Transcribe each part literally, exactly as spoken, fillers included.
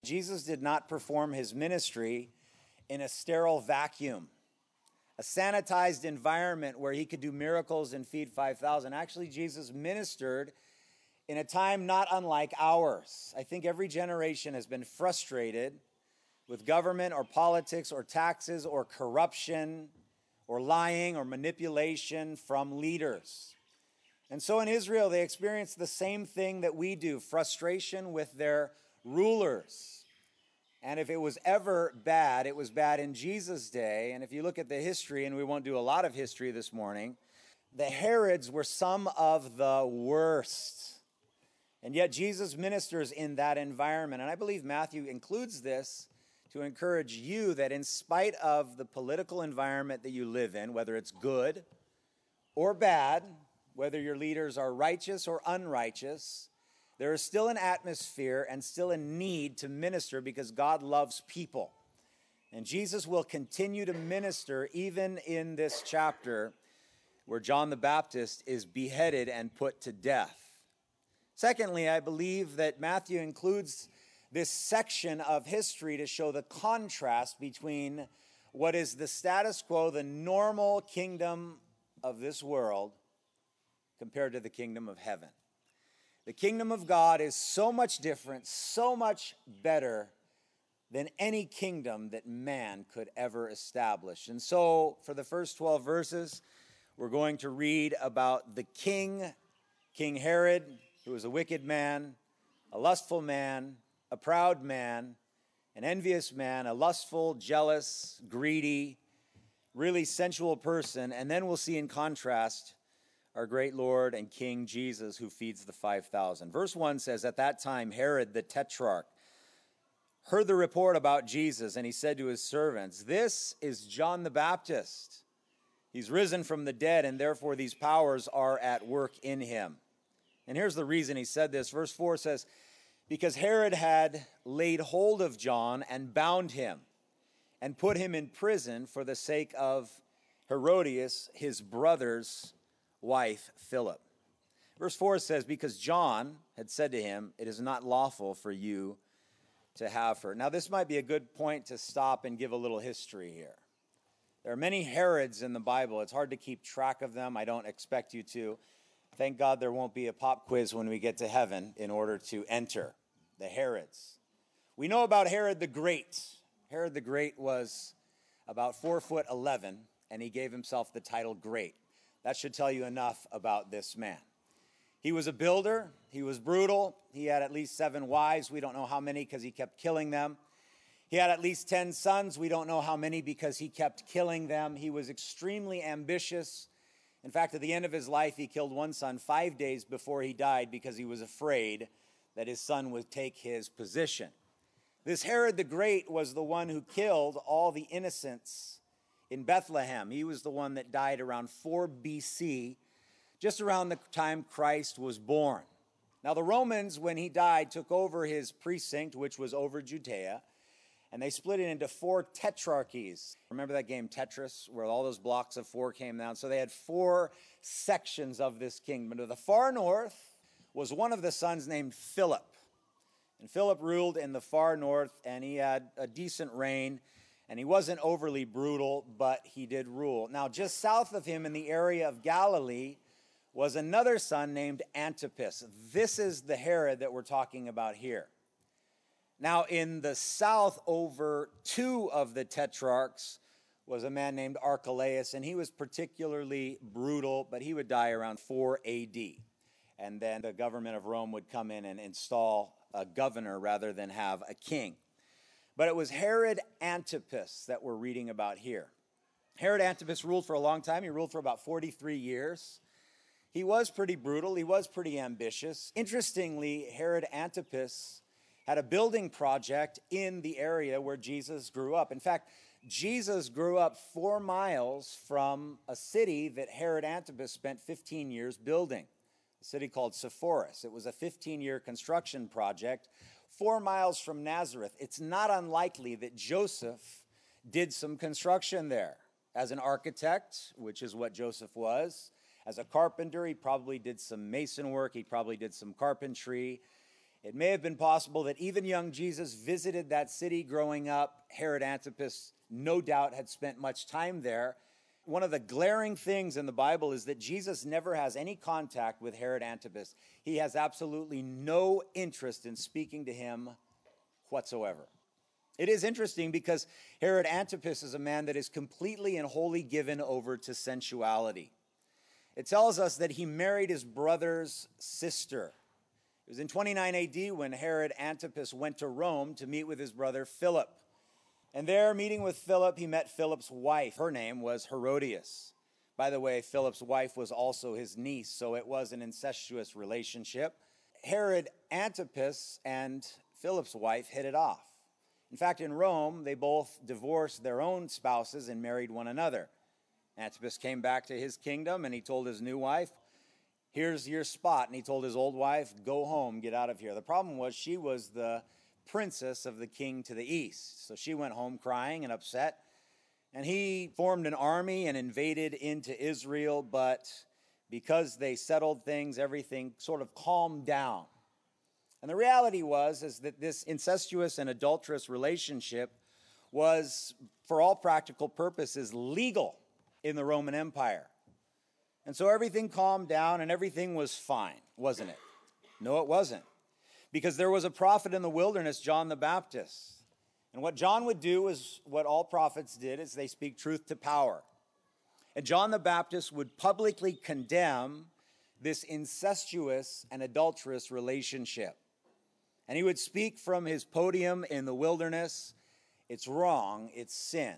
Jesus did not perform his ministry in a sterile vacuum, a sanitized environment where he could do miracles and feed five thousand. Actually, Jesus ministered in a time not unlike ours. I think every generation has been frustrated with government or politics or taxes or corruption or lying or manipulation from leaders. And so in Israel, they experienced the same thing that we do, frustration with their rulers. And if it was ever bad, it was bad in Jesus' day. And if you look at the history, and we won't do a lot of history this morning, the Herods were some of the worst. And yet Jesus ministers in that environment. And I believe Matthew includes this to encourage you that in spite of the political environment that you live in, whether it's good or bad, whether your leaders are righteous or unrighteous, there is still an atmosphere and still a need to minister because God loves people. And Jesus will continue to minister even in this chapter where John the Baptist is beheaded and put to death. Secondly, I believe that Matthew includes this section of history to show the contrast between what is the status quo, the normal kingdom of this world, compared to the kingdom of heaven. The kingdom of God is so much different, so much better than any kingdom that man could ever establish. And so, for the first twelve verses, we're going to read about the king, King Herod, who was a wicked man, a lustful man, a proud man, an envious man, a lustful, jealous, greedy, really sensual person. And then we'll see in contrast our great Lord and King Jesus, who feeds the five thousand. Verse one says, at that time Herod the Tetrarch heard the report about Jesus, and he said to his servants, this is John the Baptist. He's risen from the dead, and therefore these powers are at work in him. And here's the reason he said this. Verse four says, because Herod had laid hold of John and bound him and put him in prison for the sake of Herodias, his brother's wife, Philip. Verse four says, because John had said to him, it is not lawful for you to have her. Now, this might be a good point to stop and give a little history here. There are many Herods in the Bible. It's hard to keep track of them. I don't expect you to. Thank God there won't be a pop quiz when we get to heaven in order to enter the Herods. We know about Herod the Great. Herod the Great was about four foot eleven, and he gave himself the title Great. That should tell you enough about this man. He was a builder. He was brutal. He had at least seven wives. We don't know how many because he kept killing them. He had at least ten sons. We don't know how many because he kept killing them. He was extremely ambitious. In fact, at the end of his life, he killed one son five days before he died because he was afraid that his son would take his position. This Herod the Great was the one who killed all the innocents in Bethlehem. He was the one that died around four B C, just around the time Christ was born. Now, the Romans, when he died, took over his precinct, which was over Judea, and they split it into four tetrarchies. Remember that game Tetris, where all those blocks of four came down? So they had four sections of this kingdom. To the far north was one of the sons named Philip. And Philip ruled in the far north, and he had a decent reign, and he wasn't overly brutal, but he did rule. Now, just south of him in the area of Galilee was another son named Antipas. This is the Herod that we're talking about here. Now, in the south, over two of the tetrarchs was a man named Archelaus, and he was particularly brutal, but he would die around four A D. And then the government of Rome would come in and install a governor rather than have a king. But it was Herod Antipas that we're reading about here. Herod Antipas ruled for a long time. He ruled for about forty-three years. He was pretty brutal. He was pretty ambitious. Interestingly, Herod Antipas had a building project in the area where Jesus grew up. In fact, Jesus grew up four miles from a city that Herod Antipas spent fifteen years building, a city called Sepphoris. It was a fifteen-year construction project, four miles from Nazareth. It's not unlikely that Joseph did some construction there. As an architect, which is what Joseph was, as a carpenter, he probably did some mason work, he probably did some carpentry. It may have been possible that even young Jesus visited that city growing up. Herod Antipas, no doubt, had spent much time there. One of the glaring things in the Bible is that Jesus never has any contact with Herod Antipas. He has absolutely no interest in speaking to him whatsoever. It is interesting because Herod Antipas is a man that is completely and wholly given over to sensuality. It tells us that he married his brother's sister. It was in twenty-nine A D when Herod Antipas went to Rome to meet with his brother Philip. And there, meeting with Philip, he met Philip's wife. Her name was Herodias. By the way, Philip's wife was also his niece, so it was an incestuous relationship. Herod Antipas and Philip's wife hit it off. In fact, in Rome, they both divorced their own spouses and married one another. Antipas came back to his kingdom, and he told his new wife, here's your spot. And he told his old wife, go home, get out of here. The problem was she was the princess of the king to the east. So she went home crying and upset. And he formed an army and invaded into Israel, but because they settled things, everything sort of calmed down. And the reality was is that this incestuous and adulterous relationship was, for all practical purposes, legal in the Roman Empire. And so everything calmed down and everything was fine, wasn't it? No, it wasn't. Because there was a prophet in the wilderness, John the Baptist. And what John would do is what all prophets did, is they speak truth to power. And John the Baptist would publicly condemn this incestuous and adulterous relationship. And he would speak from his podium in the wilderness, it's wrong, it's sin.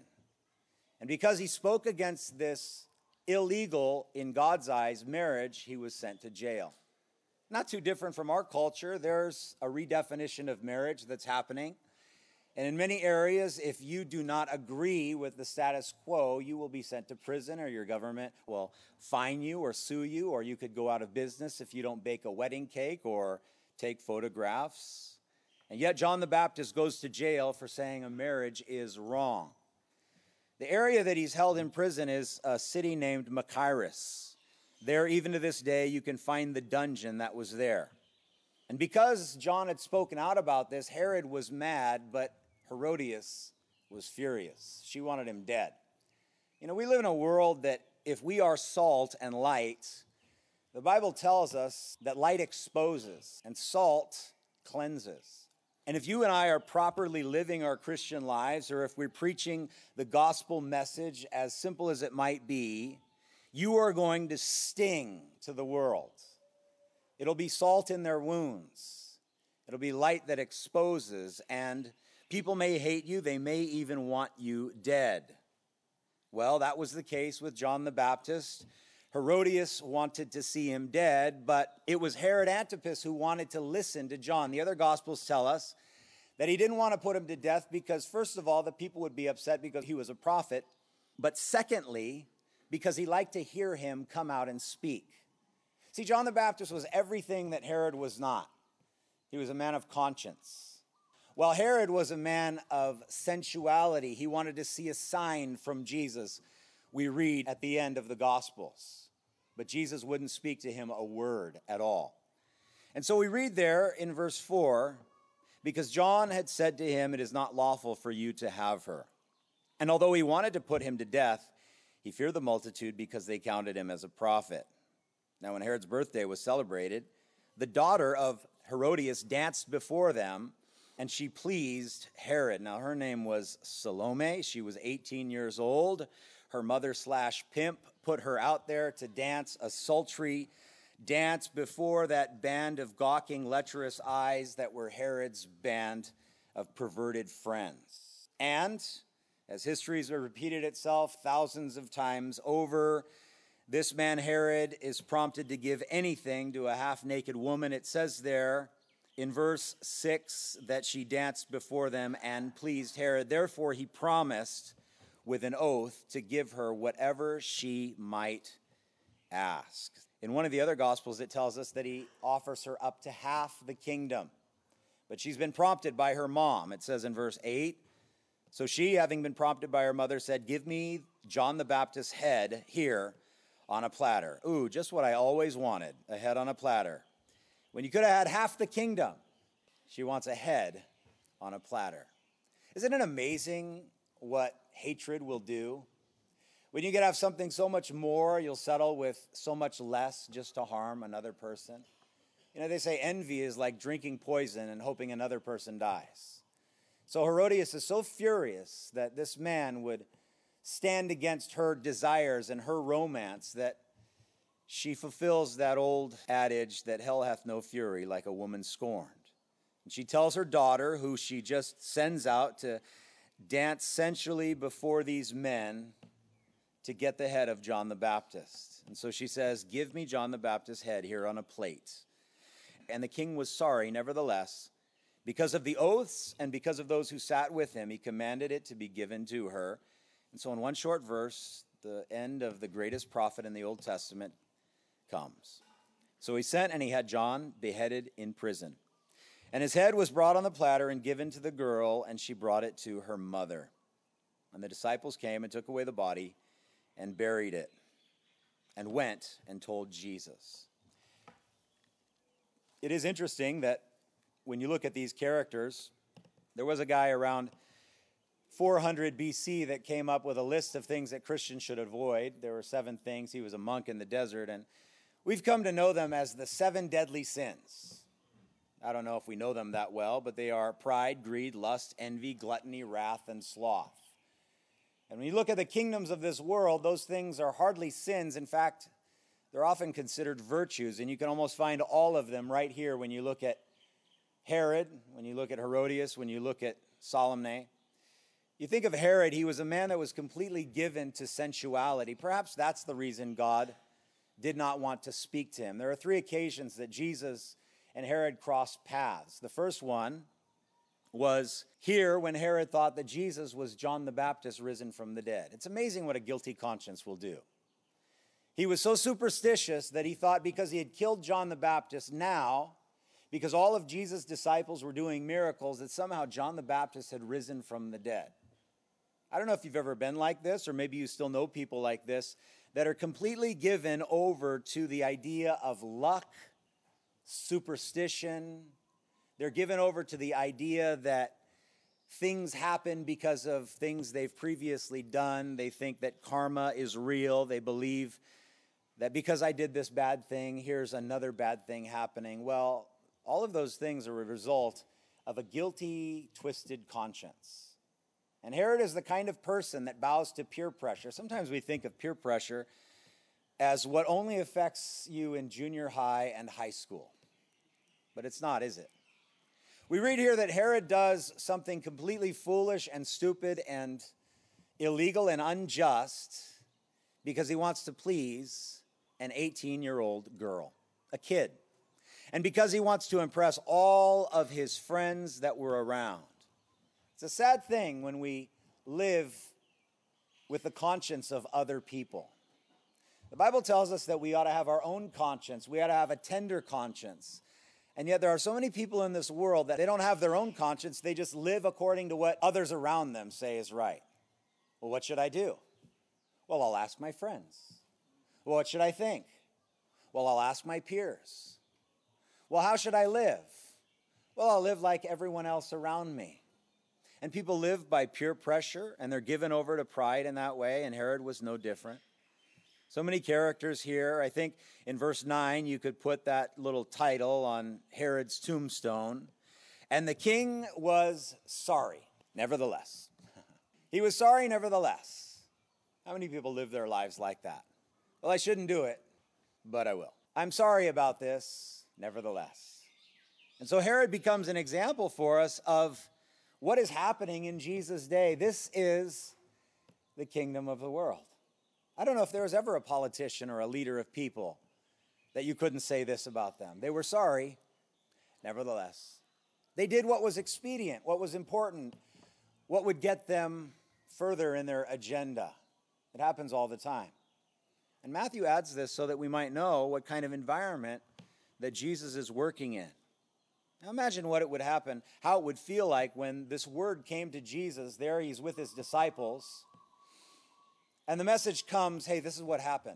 And because he spoke against this illegal, in God's eyes, marriage, he was sent to jail. Not too different from our culture. There's a redefinition of marriage that's happening. And in many areas, if you do not agree with the status quo, you will be sent to prison, or your government will fine you or sue you, or you could go out of business if you don't bake a wedding cake or take photographs. And yet John the Baptist goes to jail for saying a marriage is wrong. The area that he's held in prison is a city named Machaerus. There, even to this day, you can find the dungeon that was there. And because John had spoken out about this, Herod was mad, but Herodias was furious. She wanted him dead. You know, we live in a world that if we are salt and light, the Bible tells us that light exposes and salt cleanses. And if you and I are properly living our Christian lives, or if we're preaching the gospel message, as simple as it might be, you are going to sting to the world. It'll be salt in their wounds. It'll be light that exposes, and people may hate you. They may even want you dead. Well, that was the case with John the Baptist. Herodias wanted to see him dead, but it was Herod Antipas who wanted to listen to John. The other Gospels tell us that he didn't want to put him to death because, first of all, the people would be upset because he was a prophet, but secondly, because he liked to hear him come out and speak. See, John the Baptist was everything that Herod was not. He was a man of conscience. While Herod was a man of sensuality, he wanted to see a sign from Jesus. We read at the end of the Gospels. But Jesus wouldn't speak to him a word at all. And so we read there in verse four, because John had said to him, it is not lawful for you to have her. And although he wanted to put him to death, he feared the multitude because they counted him as a prophet. Now, when Herod's birthday was celebrated, the daughter of Herodias danced before them, and she pleased Herod. Now, her name was Salome. She was eighteen years old. Her mother slash pimp put her out there to dance a sultry dance before that band of gawking, lecherous eyes that were Herod's band of perverted friends. And as history has repeated itself thousands of times over, this man Herod is prompted to give anything to a half-naked woman. It says there in verse six that she danced before them and pleased Herod. Therefore, he promised with an oath to give her whatever she might ask. In one of the other Gospels, it tells us that he offers her up to half the kingdom. But she's been prompted by her mom. It says in verse eight, so she, having been prompted by her mother, said, give me John the Baptist's head here on a platter. Ooh, just what I always wanted, a head on a platter. When you could have had half the kingdom, She wants a head on a platter. Isn't it amazing what hatred will do? When you can have something so much more, you'll settle with so much less just to harm another person. You know, they say envy is like drinking poison and hoping another person dies. So Herodias is so furious that this man would stand against her desires and her romance that she fulfills that old adage that hell hath no fury like a woman scorned. And she tells her daughter, who she just sends out to dance sensually before these men, to get the head of John the Baptist. And so she says, give me John the Baptist's head here on a plate. And the king was sorry, nevertheless. Because of the oaths and because of those who sat with him, he commanded it to be given to her. And so in one short verse, the end of the greatest prophet in the Old Testament comes. So he sent and he had John beheaded in prison. And his head was brought on the platter and given to the girl, and she brought it to her mother. And the disciples came and took away the body and buried it, and went and told Jesus. It is interesting that when you look at these characters, there was a guy around four hundred B C that came up with a list of things that Christians should avoid. There were seven things. He was a monk in the desert, and we've come to know them as the seven deadly sins. I don't know if we know them that well, but they are pride, greed, lust, envy, gluttony, wrath, and sloth. And when you look at the kingdoms of this world, those things are hardly sins. In fact, they're often considered virtues, and you can almost find all of them right here when you look at Herod, when you look at Herodias, when you look at Salome. You think of Herod, he was a man that was completely given to sensuality. Perhaps that's the reason God did not want to speak to him. There are three occasions that Jesus and Herod crossed paths. The first one was here when Herod thought that Jesus was John the Baptist risen from the dead. It's amazing what a guilty conscience will do. He was so superstitious that he thought because he had killed John the Baptist, now, because all of Jesus' disciples were doing miracles, that somehow John the Baptist had risen from the dead. I don't know if you've ever been like this, or maybe you still know people like this, that are completely given over to the idea of luck, superstition. They're given over to the idea that things happen because of things they've previously done. They think that karma is real. They believe that because I did this bad thing, here's another bad thing happening. Well, all of those things are a result of a guilty, twisted conscience. And Herod is the kind of person that bows to peer pressure. Sometimes we think of peer pressure as what only affects you in junior high and high school. But it's not, is it? We read here that Herod does something completely foolish and stupid and illegal and unjust because he wants to please an eighteen-year-old girl, a kid, and because he wants to impress all of his friends that were around. It's a sad thing when we live with the conscience of other people. The Bible tells us that we ought to have our own conscience. We ought to have a tender conscience. And yet there are so many people in this world that they don't have their own conscience. They just live according to what others around them say is right. Well, what should I do? Well, I'll ask my friends. Well, what should I think? Well, I'll ask my peers. Well, how should I live? Well, I'll live like everyone else around me. And people live by peer pressure, and they're given over to pride in that way, and Herod was no different. So many characters here. I think in verse nine, you could put that little title on Herod's tombstone. And the king was sorry, nevertheless. He was sorry, nevertheless. How many people live their lives like that? Well, I shouldn't do it, but I will. I'm sorry about this, nevertheless. And so Herod becomes an example for us of what is happening in Jesus' day. This is the kingdom of the world. I don't know if there was ever a politician or a leader of people that you couldn't say this about them. They were sorry, nevertheless. They did what was expedient, what was important, what would get them further in their agenda. It happens all the time. And Matthew adds this so that we might know what kind of environment that Jesus is working in. Now imagine what it would happen, how it would feel like when this word came to Jesus. There he's with his disciples. And the message comes, hey, this is what happened.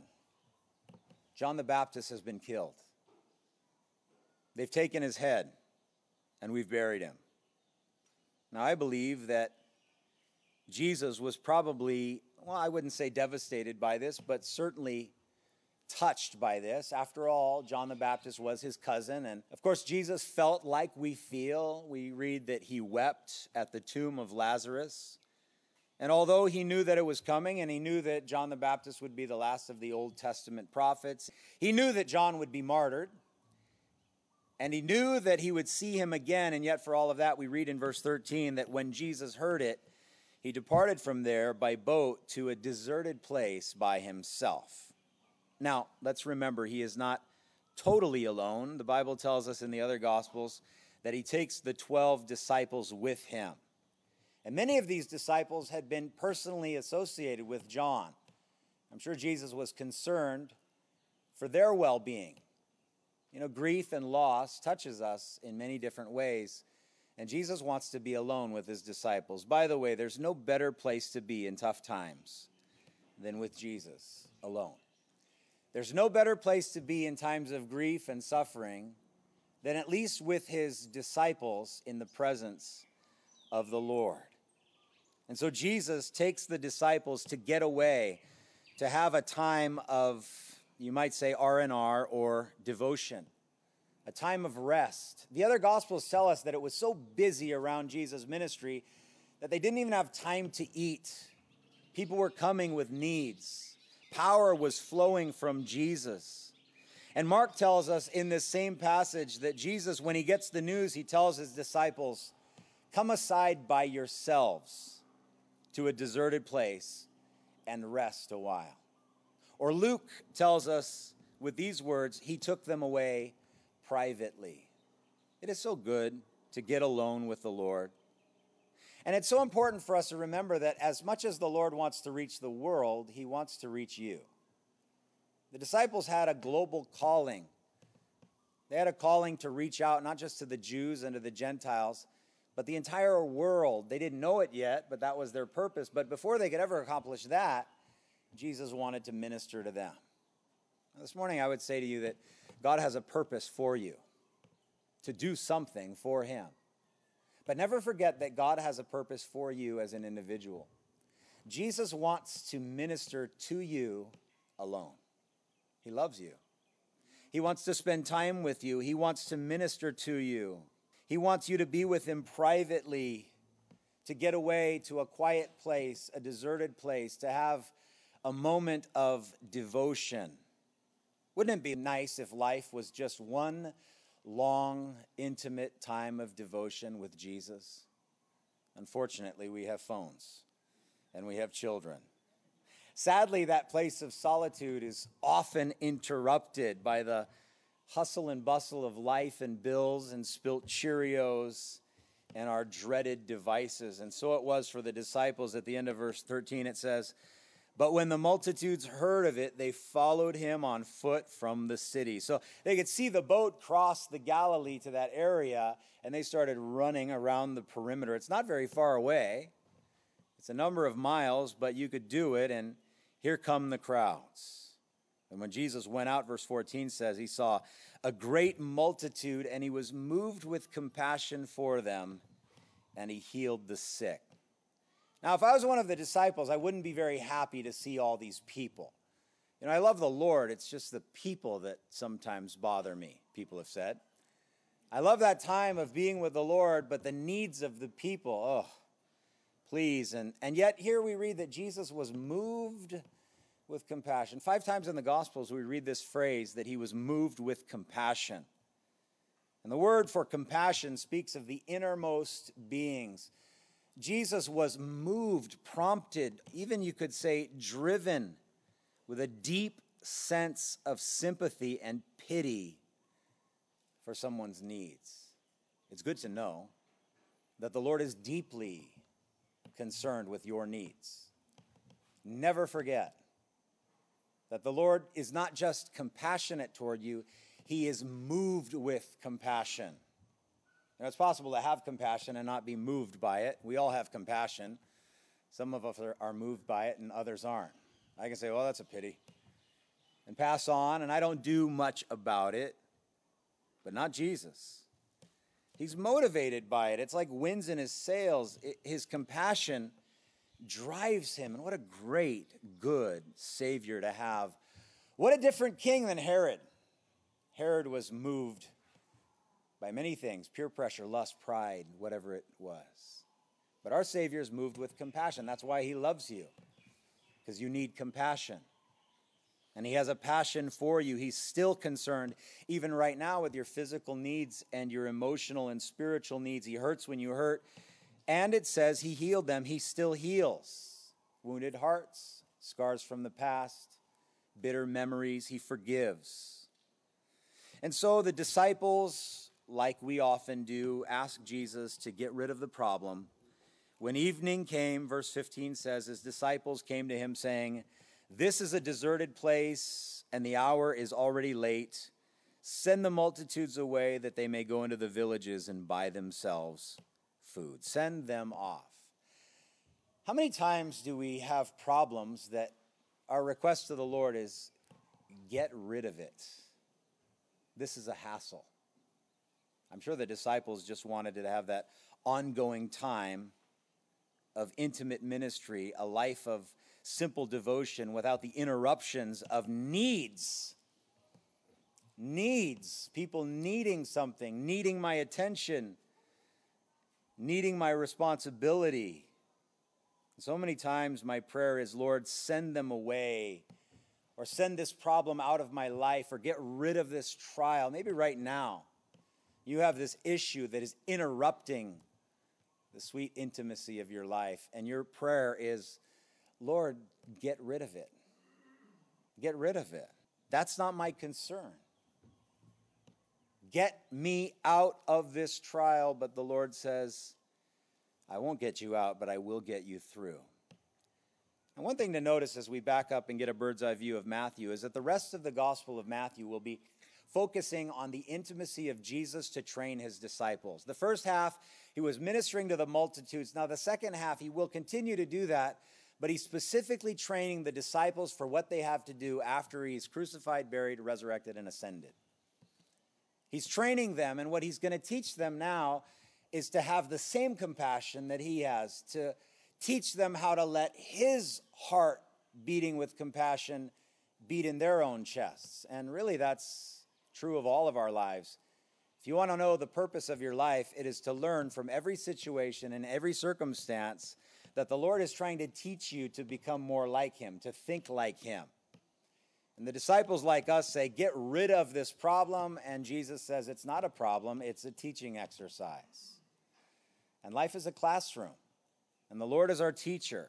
John the Baptist has been killed. They've taken his head and we've buried him. Now, I believe that Jesus was probably, well, I wouldn't say devastated by this, but certainly touched by this. After all, John the Baptist was his cousin, and of course, Jesus felt like we feel. We read that he wept at the tomb of Lazarus. And although he knew that it was coming, and he knew that John the Baptist would be the last of the Old Testament prophets, he knew that John would be martyred, and he knew that he would see him again. And yet for all of that, we read in verse thirteen that when Jesus heard it, he departed from there by boat to a deserted place by himself. Now, let's remember, he is not totally alone. The Bible tells us in the other Gospels that he takes the twelve disciples with him. And many of these disciples had been personally associated with John. I'm sure Jesus was concerned for their well-being. You know, grief and loss touches us in many different ways, and Jesus wants to be alone with his disciples. By the way, there's no better place to be in tough times than with Jesus alone. There's no better place to be in times of grief and suffering than at least with his disciples in the presence of the Lord. And so Jesus takes the disciples to get away, to have a time of, you might say, R and R or devotion, a time of rest. The other Gospels tell us that it was so busy around Jesus' ministry that they didn't even have time to eat. People were coming with needs. Power was flowing from Jesus. And Mark tells us in this same passage that Jesus, when he gets the news, he tells his disciples, "Come aside by yourselves to a deserted place and rest a while." Or Luke tells us with these words, he took them away privately. It is so good to get alone with the Lord. And it's so important for us to remember that as much as the Lord wants to reach the world, he wants to reach you. The disciples had a global calling. They had a calling to reach out not just to the Jews and to the Gentiles, but the entire world. They didn't know it yet, but that was their purpose. But before they could ever accomplish that, Jesus wanted to minister to them. Now, this morning I would say to you that God has a purpose for you, to do something for him. But never forget that God has a purpose for you as an individual. Jesus wants to minister to you alone. He loves you. He wants to spend time with you. He wants to minister to you. He wants you to be with him privately, to get away to a quiet place, a deserted place, to have a moment of devotion. Wouldn't it be nice if life was just one long, intimate time of devotion with Jesus? Unfortunately, we have phones and we have children. Sadly, that place of solitude is often interrupted by the hustle and bustle of life and bills and spilt Cheerios and our dreaded devices. And so it was for the disciples. At the end of verse thirteen, it says, "But when the multitudes heard of it, they followed him on foot from the city." So they could see the boat cross the Galilee to that area, and they started running around the perimeter. It's not very far away. It's a number of miles, but you could do it, and here come the crowds. And when Jesus went out, verse fourteen says, he saw a great multitude, and he was moved with compassion for them, and he healed the sick. Now, if I was one of the disciples, I wouldn't be very happy to see all these people. You know, I love the Lord. It's just the people that sometimes bother me, people have said. I love that time of being with the Lord, but the needs of the people, oh, please. And, and yet here we read that Jesus was moved with compassion. Five times in the Gospels we read this phrase that he was moved with compassion. And the word for compassion speaks of the innermost beings. Jesus was moved, prompted, even you could say driven with a deep sense of sympathy and pity for someone's needs. It's good to know that the Lord is deeply concerned with your needs. Never forget that the Lord is not just compassionate toward you, he is moved with compassion. Now, it's possible to have compassion and not be moved by it. We all have compassion. Some of us are, are moved by it and others aren't. I can say, well, that's a pity, and pass on, and I don't do much about it, but not Jesus. He's motivated by it. It's like winds in his sails. It, his compassion drives him. And what a great, good Savior to have. What a different king than Herod. Herod was moved by many things, peer pressure, lust, pride, whatever it was. But our Savior is moved with compassion. That's why he loves you, because you need compassion. And he has a passion for you. He's still concerned, even right now, with your physical needs and your emotional and spiritual needs. He hurts when you hurt. And it says he healed them. He still heals. Wounded hearts, scars from the past, bitter memories. He forgives. And so the disciples, like we often do, ask Jesus to get rid of the problem. When evening came, verse fifteen says, his disciples came to him saying, "This is a deserted place, and the hour is already late. Send the multitudes away that they may go into the villages and buy themselves food." Send them off. How many times do we have problems that our request to the Lord is, get rid of it? This is a hassle. I'm sure the disciples just wanted to have that ongoing time of intimate ministry, a life of simple devotion without the interruptions of needs. Needs. People needing something, needing my attention, needing my responsibility. So many times my prayer is, Lord, send them away, or send this problem out of my life, or get rid of this trial. Maybe right now you have this issue that is interrupting the sweet intimacy of your life, and your prayer is, Lord, get rid of it. Get rid of it. That's not my concern. Get me out of this trial. But the Lord says, I won't get you out, but I will get you through. And one thing to notice as we back up and get a bird's eye view of Matthew is that the rest of the Gospel of Matthew will be focusing on the intimacy of Jesus to train his disciples. The first half, he was ministering to the multitudes. Now, the second half, he will continue to do that, but he's specifically training the disciples for what they have to do after he's crucified, buried, resurrected, and ascended. He's training them, and what he's going to teach them now is to have the same compassion that he has, to teach them how to let his heart beating with compassion beat in their own chests. And really, that's true of all of our lives. If you want to know the purpose of your life, it is to learn from every situation and every circumstance that the Lord is trying to teach you to become more like him, to think like him. And the disciples like us say, get rid of this problem. And Jesus says it's not a problem, it's a teaching exercise. And life is a classroom. And the Lord is our teacher.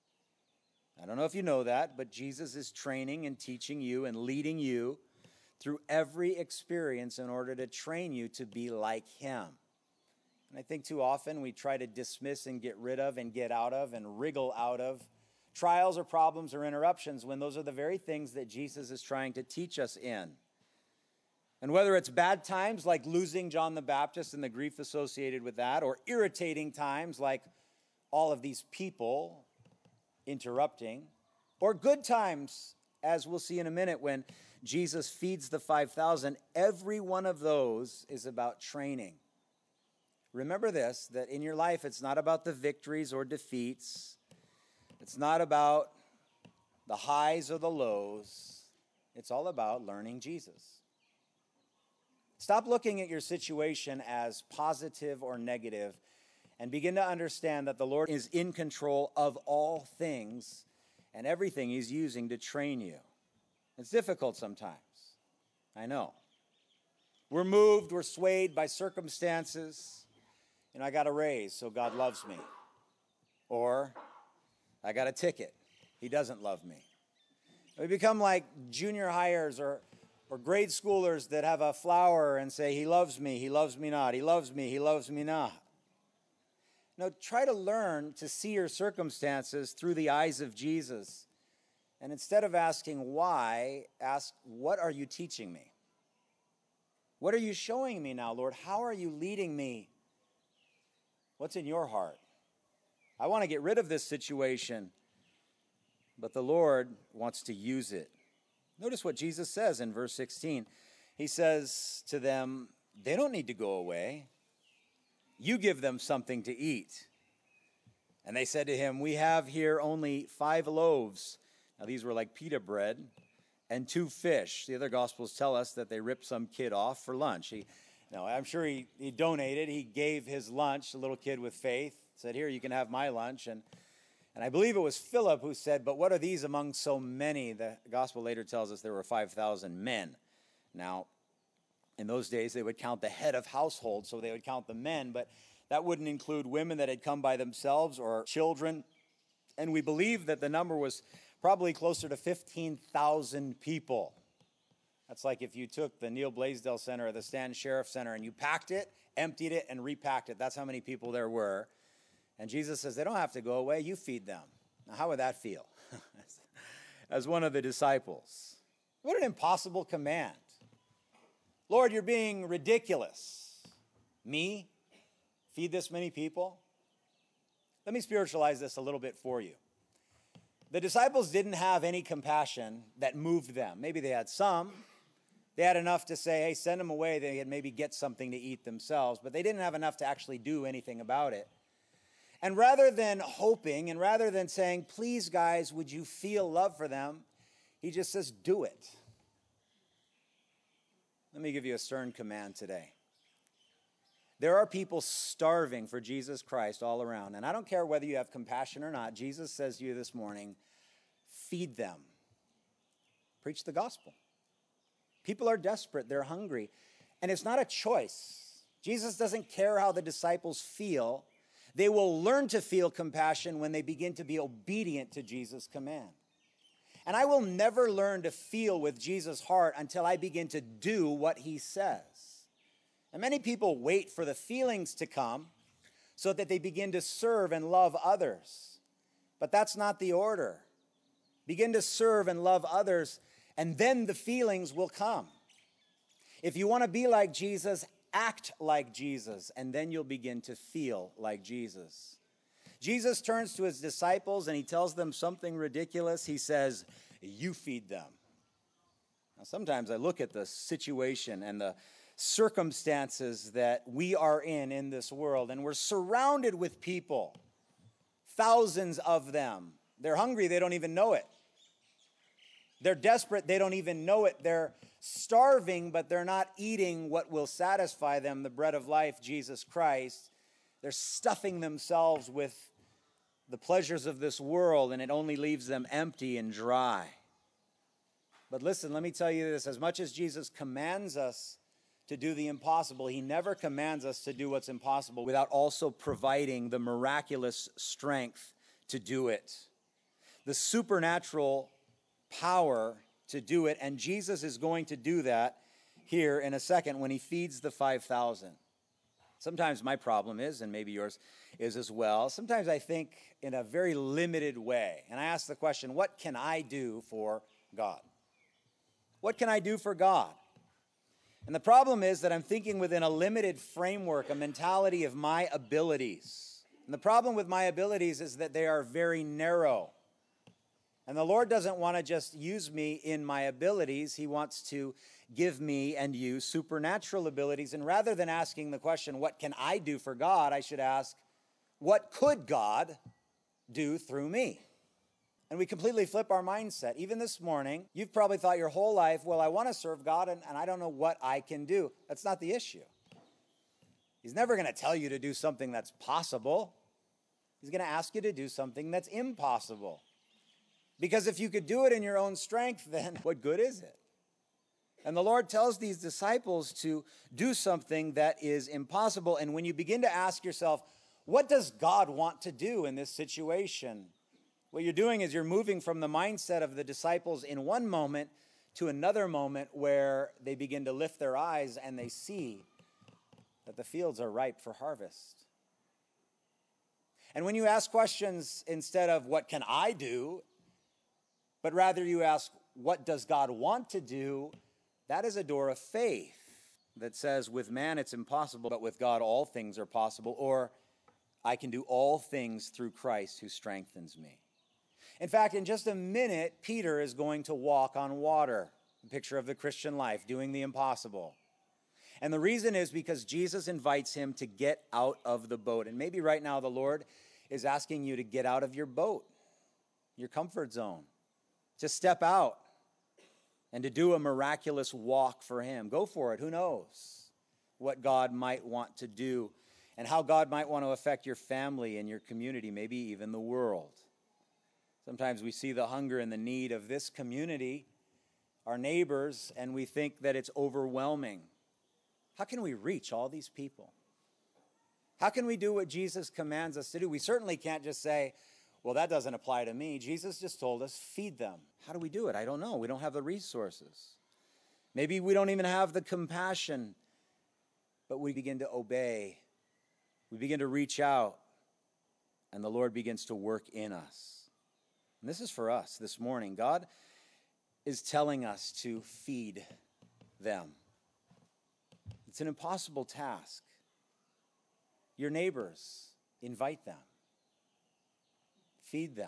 I don't know if you know that, but Jesus is training and teaching you and leading you through every experience in order to train you to be like him. And I think too often we try to dismiss and get rid of and get out of and wriggle out of trials or problems or interruptions when those are the very things that Jesus is trying to teach us in. And whether it's bad times like losing John the Baptist and the grief associated with that, or irritating times like all of these people interrupting, or good times, as we'll see in a minute when Jesus feeds the five thousand, every one of those is about training. Remember this, that in your life, it's not about the victories or defeats. It's not about the highs or the lows. It's all about learning Jesus. Stop looking at your situation as positive or negative and begin to understand that the Lord is in control of all things and everything he's using to train you. It's difficult sometimes. I know. We're moved, we're swayed by circumstances. You know, I got a raise, so God loves me. Or I got a ticket. He doesn't love me. We become like junior hires or, or grade schoolers that have a flower and say, he loves me, he loves me not, he loves me, he loves me not. No, try to learn to see your circumstances through the eyes of Jesus. And instead of asking why, ask, what are you teaching me? What are you showing me now, Lord? How are you leading me? What's in your heart? I want to get rid of this situation, but the Lord wants to use it. Notice what Jesus says in verse sixteen. He says to them, they don't need to go away. You give them something to eat." And they said to him, "We have here only five loaves." Now these were like pita bread, "and two fish." The other Gospels tell us that they ripped some kid off for lunch. He, no, I'm sure he, he donated. He gave his lunch, a little kid with faith, said, "Here, you can have my lunch." And, and I believe it was Philip who said, "But what are these among so many?" The Gospel later tells us there were five thousand men. Now, in those days, they would count the head of household, so they would count the men, but that wouldn't include women that had come by themselves or children. And we believe that the number was probably closer to fifteen thousand people. That's like if you took the Neil Blaisdell Center or the Stan Sheriff Center and you packed it, emptied it, and repacked it. That's how many people there were. And Jesus says, they don't have to go away. You feed them. Now, how would that feel? As one of the disciples. What an impossible command. Lord, you're being ridiculous. Me? Feed this many people? Let me spiritualize this a little bit for you. The disciples didn't have any compassion that moved them. Maybe they had some. They had enough to say, hey, send them away. They could maybe get something to eat themselves. But they didn't have enough to actually do anything about it. And rather than hoping and rather than saying, please, guys, would you feel love for them? He just says, do it. Let me give you a stern command today. There are people starving for Jesus Christ all around. And I don't care whether you have compassion or not. Jesus says to you this morning, feed them. Preach the gospel. People are desperate. They're hungry. And it's not a choice. Jesus doesn't care how the disciples feel. They will learn to feel compassion when they begin to be obedient to Jesus' command. And I will never learn to feel with Jesus' heart until I begin to do what he says. And many people wait for the feelings to come so that they begin to serve and love others. But that's not the order. Begin to serve and love others, and then the feelings will come. If you want to be like Jesus, act like Jesus, and then you'll begin to feel like Jesus. Jesus turns to his disciples and he tells them something ridiculous. He says, you feed them. Now, sometimes I look at the situation and the circumstances that we are in in this world, and we're surrounded with people, thousands of them. They're hungry, they don't even know it. They're desperate, they don't even know it. They're starving, but they're not eating what will satisfy them, the bread of life, Jesus Christ. They're stuffing themselves with the pleasures of this world, and it only leaves them empty and dry. But listen, let me tell you this. As much as Jesus commands us to do the impossible, he never commands us to do what's impossible without also providing the miraculous strength to do it. The supernatural power to do it, and Jesus is going to do that here in a second when he feeds the five thousand. Sometimes my problem is, and maybe yours is as well, sometimes I think in a very limited way, and I ask the question, what can I do for God? What can I do for God? And the problem is that I'm thinking within a limited framework, a mentality of my abilities. And the problem with my abilities is that they are very narrow. And the Lord doesn't want to just use me in my abilities. He wants to give me and you supernatural abilities. And rather than asking the question, what can I do for God? I should ask, what could God do through me? And we completely flip our mindset. Even this morning, you've probably thought your whole life, well, I want to serve God and, and I don't know what I can do. That's not the issue. He's never going to tell you to do something that's possible. He's going to ask you to do something that's impossible. Because if you could do it in your own strength, then what good is it? And the Lord tells these disciples to do something that is impossible. And when you begin to ask yourself, what does God want to do in this situation? What you're doing is you're moving from the mindset of the disciples in one moment to another moment where they begin to lift their eyes and they see that the fields are ripe for harvest. And when you ask questions instead of what can I do, but rather you ask what does God want to do, that is a door of faith that says with man it's impossible, but with God all things are possible, or I can do all things through Christ who strengthens me. In fact, in just a minute, Peter is going to walk on water, a picture of the Christian life, doing the impossible. And the reason is because Jesus invites him to get out of the boat. And maybe right now the Lord is asking you to get out of your boat, your comfort zone. Just step out and to do a miraculous walk for him. Go for it. Who knows what God might want to do and how God might want to affect your family and your community, maybe even the world. Sometimes we see the hunger and the need of this community, our neighbors, and we think that it's overwhelming. How can we reach all these people? How can we do what Jesus commands us to do? We certainly can't just say, well, that doesn't apply to me. Jesus just told us, feed them. How do we do it? I don't know. We don't have the resources. Maybe we don't even have the compassion, but we begin to obey. We begin to reach out, and the Lord begins to work in us. And this is for us this morning. God is telling us to feed them. It's an impossible task. Your neighbors, invite them. Feed them.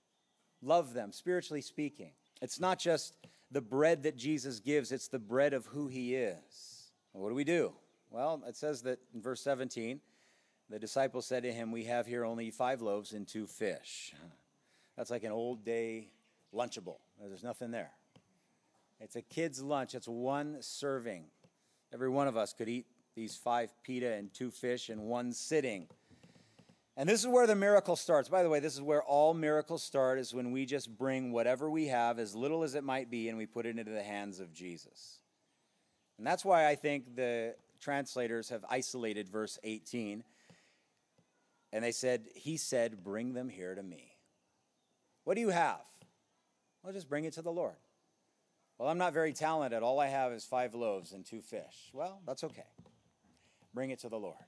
Love them, spiritually speaking. It's not just the bread that Jesus gives, it's the bread of who he is. What do we do? Well, it says that in verse seventeen, the disciples said to him, we have here only five loaves and two fish. That's like an old day Lunchable. There's nothing there. It's a kid's lunch. It's one serving. Every one of us could eat these five pita and two fish in one sitting. And this is where the miracle starts. By the way, this is where all miracles start, is when we just bring whatever we have, as little as it might be, and we put it into the hands of Jesus. And that's why I think the translators have isolated verse eighteen. And they said, he said, bring them here to me. What do you have? Well, just bring it to the Lord. Well, I'm not very talented. All I have is five loaves and two fish. Well, that's okay. Bring it to the Lord.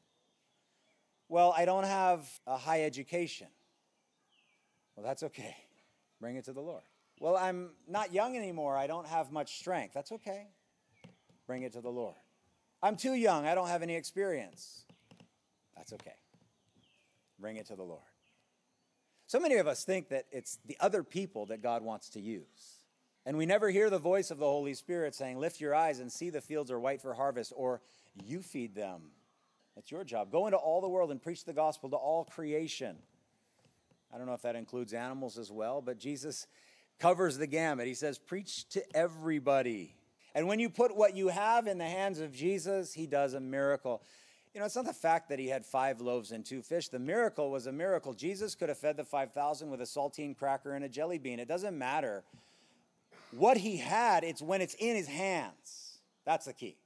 Well, I don't have a high education. Well, that's okay. Bring it to the Lord. Well, I'm not young anymore. I don't have much strength. That's okay. Bring it to the Lord. I'm too young. I don't have any experience. That's okay. Bring it to the Lord. So many of us think that it's the other people that God wants to use. And we never hear the voice of the Holy Spirit saying, lift your eyes and see the fields are white for harvest, or you feed them. That's your job. Go into all the world and preach the gospel to all creation. I don't know if that includes animals as well, but Jesus covers the gamut. He says, preach to everybody. And when you put what you have in the hands of Jesus, he does a miracle. You know, it's not the fact that he had five loaves and two fish. The miracle was a miracle. Jesus could have fed the five thousand with a saltine cracker and a jelly bean. It doesn't matter what he had. It's when it's in his hands. That's the key.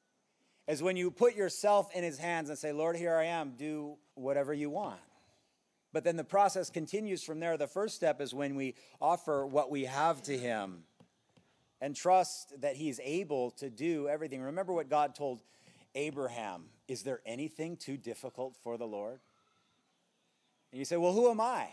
Is when you put yourself in his hands and say, Lord, here I am. Do whatever you want. But then the process continues from there. The first step is when we offer what we have to him and trust that he's able to do everything. Remember what God told Abraham. Is there anything too difficult for the Lord? And you say, well, who am I?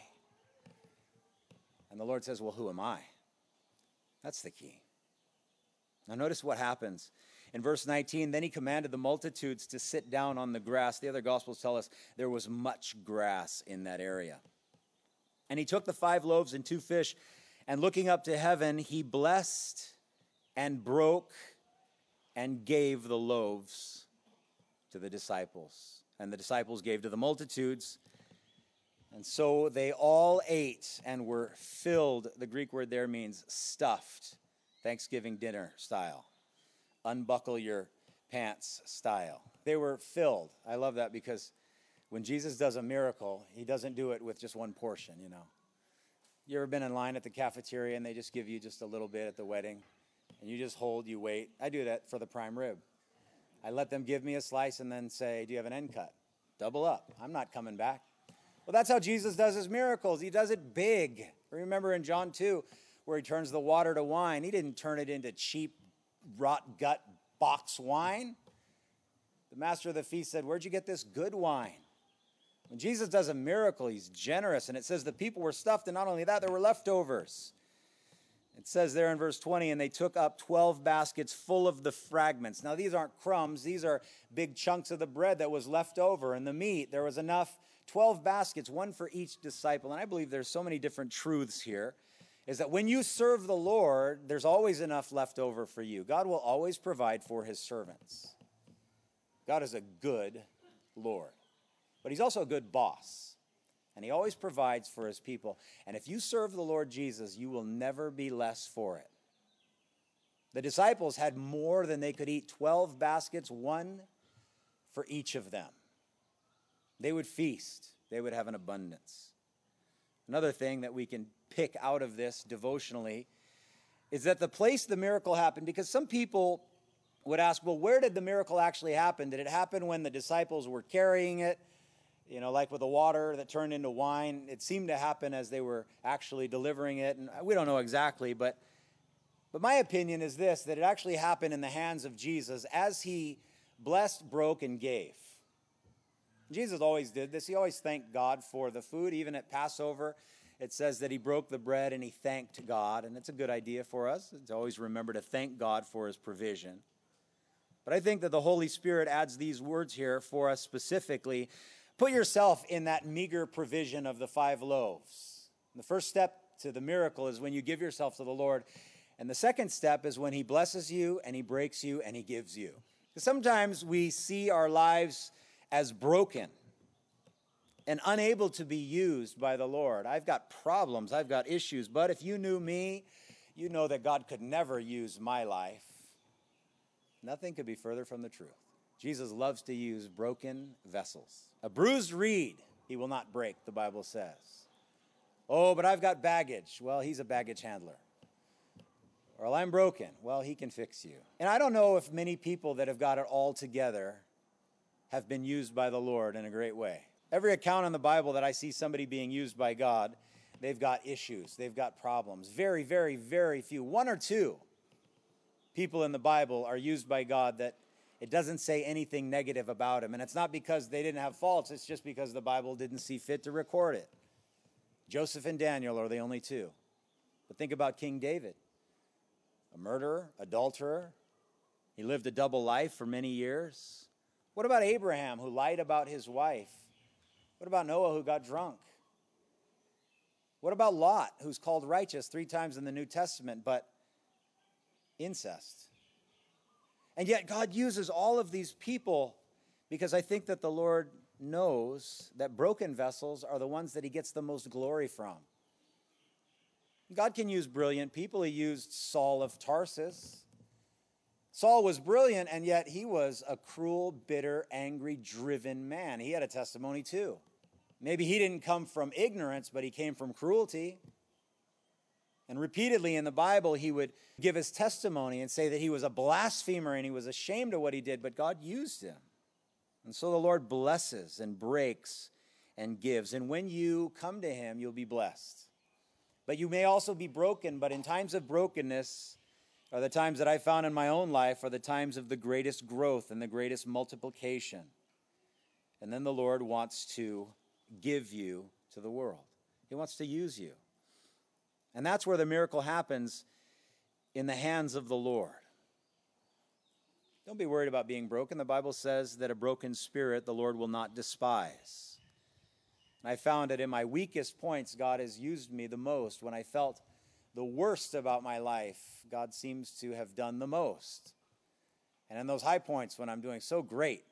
And the Lord says, well, who am I? That's the key. Now notice what happens. In verse nineteen, then he commanded the multitudes to sit down on the grass. The other Gospels tell us there was much grass in that area. And he took the five loaves and two fish, and looking up to heaven, he blessed and broke and gave the loaves to the disciples. And the disciples gave to the multitudes. And so they all ate and were filled. The Greek word there means stuffed. Thanksgiving dinner style. Unbuckle your pants style. They were filled. I love that because when Jesus does a miracle, he doesn't do it with just one portion, you know. You ever been in line at the cafeteria and they just give you just a little bit at the wedding? And you just hold, you wait. I do that for the prime rib. I let them give me a slice and then say, do you have an end cut? Double up. I'm not coming back. Well, that's how Jesus does his miracles. He does it big. Remember in John two, where he turns the water to wine. He didn't turn it into cheap, rot gut box wine. The master of the feast said, where'd you get this good wine? When Jesus does a miracle, he's generous. And it says the people were stuffed, and not only that, there were leftovers. It says there in verse twenty, and they took up twelve baskets full of the fragments. Now, these aren't crumbs. These are big chunks of the bread that was left over, and the meat. There was enough, twelve baskets, one for each disciple. And I believe there's so many different truths here, is that when you serve the Lord, there's always enough left over for you. God will always provide for his servants. God is a good Lord, but he's also a good boss, and he always provides for his people. And if you serve the Lord Jesus, you will never be less for it. The disciples had more than they could eat, twelve baskets, one for each of them. They would feast. They would have an abundance. Another thing that we can pick out of this devotionally is that the place the miracle happened, because some people would ask, well, where did the miracle actually happen? Did it happen when the disciples were carrying it? You know, like with the water that turned into wine. It seemed to happen as they were actually delivering it. And we don't know exactly, but, but my opinion is this, that it actually happened in the hands of Jesus as he blessed, broke, and gave. Jesus always did this. He always thanked God for the food. Even at Passover, it says that he broke the bread and he thanked God. And it's a good idea for us to always remember to thank God for his provision. But I think that the Holy Spirit adds these words here for us specifically. Put yourself in that meager provision of the five loaves. The first step to the miracle is when you give yourself to the Lord. And the second step is when he blesses you and he breaks you and he gives you. Sometimes we see our lives as broken and unable to be used by the Lord. I've got problems, I've got issues, but if you knew me, you know that God could never use my life. Nothing could be further from the truth. Jesus loves to use broken vessels. A bruised reed he will not break, the Bible says. Oh, but I've got baggage. Well, he's a baggage handler. Or I'm broken. Well, he can fix you. And I don't know if many people that have got it all together have been used by the Lord in a great way. Every account in the Bible that I see somebody being used by God, they've got issues, they've got problems. Very, very, very few. One or two people in the Bible are used by God that it doesn't say anything negative about them. And it's not because they didn't have faults, it's just because the Bible didn't see fit to record it. Joseph and Daniel are the only two. But think about King David. A murderer, adulterer. He lived a double life for many years. What about Abraham, who lied about his wife? What about Noah, who got drunk? What about Lot, who's called righteous three times in the New Testament, but incest? And yet God uses all of these people because I think that the Lord knows that broken vessels are the ones that he gets the most glory from. God can use brilliant people. He used Saul of Tarsus. Saul was brilliant, and yet he was a cruel, bitter, angry, driven man. He had a testimony too. Maybe he didn't come from ignorance, but he came from cruelty. And repeatedly in the Bible, he would give his testimony and say that he was a blasphemer and he was ashamed of what he did, but God used him. And so the Lord blesses and breaks and gives. And when you come to him, you'll be blessed. But you may also be broken, but in times of brokenness are the times that I found in my own life are the times of the greatest growth and the greatest multiplication. And then the Lord wants to give you to the world. He wants to use you. And that's where the miracle happens, in the hands of the Lord. Don't be worried about being broken. The Bible says that a broken spirit the Lord will not despise. And I found that in my weakest points, God has used me the most. When I felt the worst about my life, God seems to have done the most. And in those high points when I'm doing so great,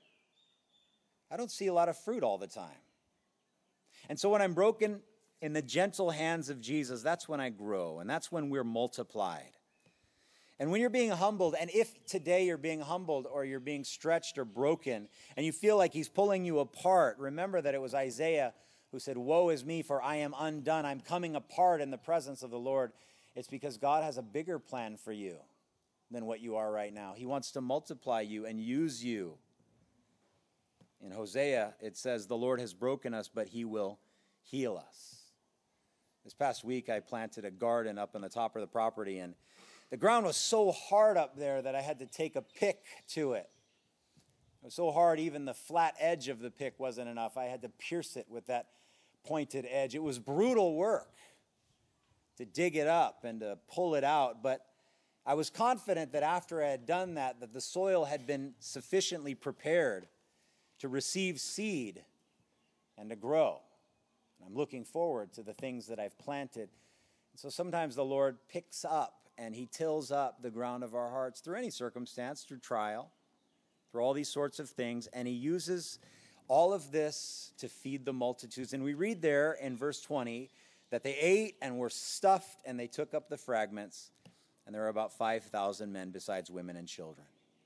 I don't see a lot of fruit all the time. And so when I'm broken in the gentle hands of Jesus, that's when I grow, and that's when we're multiplied. And when you're being humbled, and if today you're being humbled or you're being stretched or broken, and you feel like he's pulling you apart, remember that it was Isaiah who said, "Woe is me, for I am undone. I'm coming apart in the presence of the Lord." It's because God has a bigger plan for you than what you are right now. He wants to multiply you and use you. In Hosea, it says, "The Lord has broken us, but he will heal us." This past week, I planted a garden up on the top of the property, and the ground was so hard up there that I had to take a pick to it. It was so hard, even the flat edge of the pick wasn't enough. I had to pierce it with that pointed edge. It was brutal work to dig it up and to pull it out, but I was confident that after I had done that, that the soil had been sufficiently prepared to receive seed and to grow. And I'm looking forward to the things that I've planted. And so sometimes the Lord picks up and he tills up the ground of our hearts through any circumstance, through trial, for all these sorts of things, and he uses all of this to feed the multitudes. And we read there in verse twenty that they ate and were stuffed, and they took up the fragments, and there were about five thousand men besides women and children.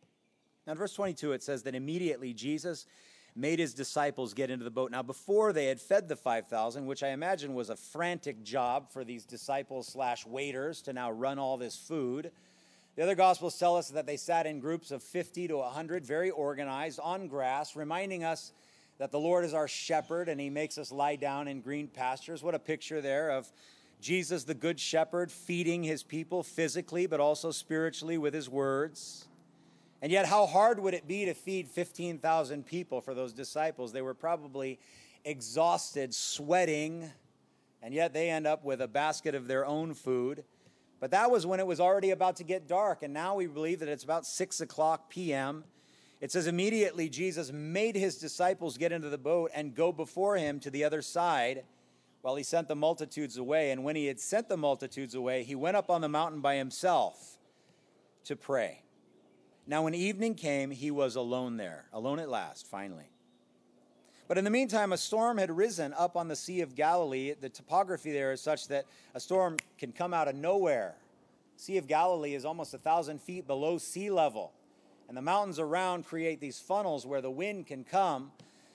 Now in verse twenty-two it says that immediately Jesus made his disciples get into the boat. Now before they had fed the five thousand, which I imagine was a frantic job for these disciples slash waiters to now run all this food, the other Gospels tell us that they sat in groups of fifty to one hundred, very organized, on grass, reminding us that the Lord is our shepherd and he makes us lie down in green pastures. What a picture there of Jesus, the good shepherd, feeding his people physically, but also spiritually with his words. And yet, how hard would it be to feed fifteen thousand people for those disciples? They were probably exhausted, sweating, and yet they end up with a basket of their own food. But that was when it was already about to get dark, and now we believe that it's about six o'clock p.m. It says, immediately Jesus made his disciples get into the boat and go before him to the other side while he sent the multitudes away. And when he had sent the multitudes away, he went up on the mountain by himself to pray. Now when evening came, he was alone there, alone at last, finally. But in the meantime, a storm had risen up on the Sea of Galilee. The topography there is such that a storm can come out of nowhere. The Sea of Galilee is almost a thousand feet below sea level. And the mountains around create these funnels where the wind can come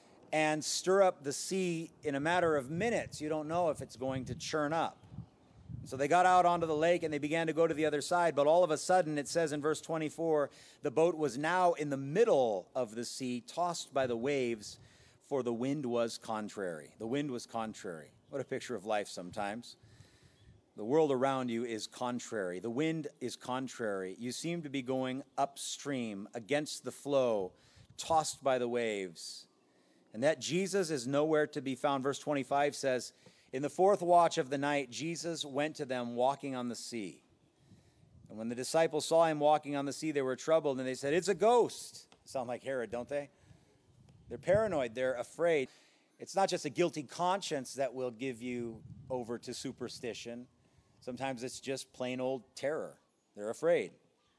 and stir up the sea in a matter of minutes. You don't know if it's going to churn up. So they got out onto the lake and they began to go to the other side. But all of a sudden, it says in verse twenty-four, the boat was now in the middle of the sea, tossed by the waves, for the wind was contrary. The wind was contrary. What a picture of life sometimes. The world around you is contrary. The wind is contrary. You seem to be going upstream, against the flow, tossed by the waves. And that Jesus is nowhere to be found. Verse twenty-five says, in the fourth watch of the night, Jesus went to them walking on the sea. And when the disciples saw him walking on the sea, they were troubled, and they said, it's a ghost. Sound like Herod, don't they? They're paranoid. They're afraid. It's not just a guilty conscience that will give you over to superstition. Sometimes it's just plain old terror. They're afraid.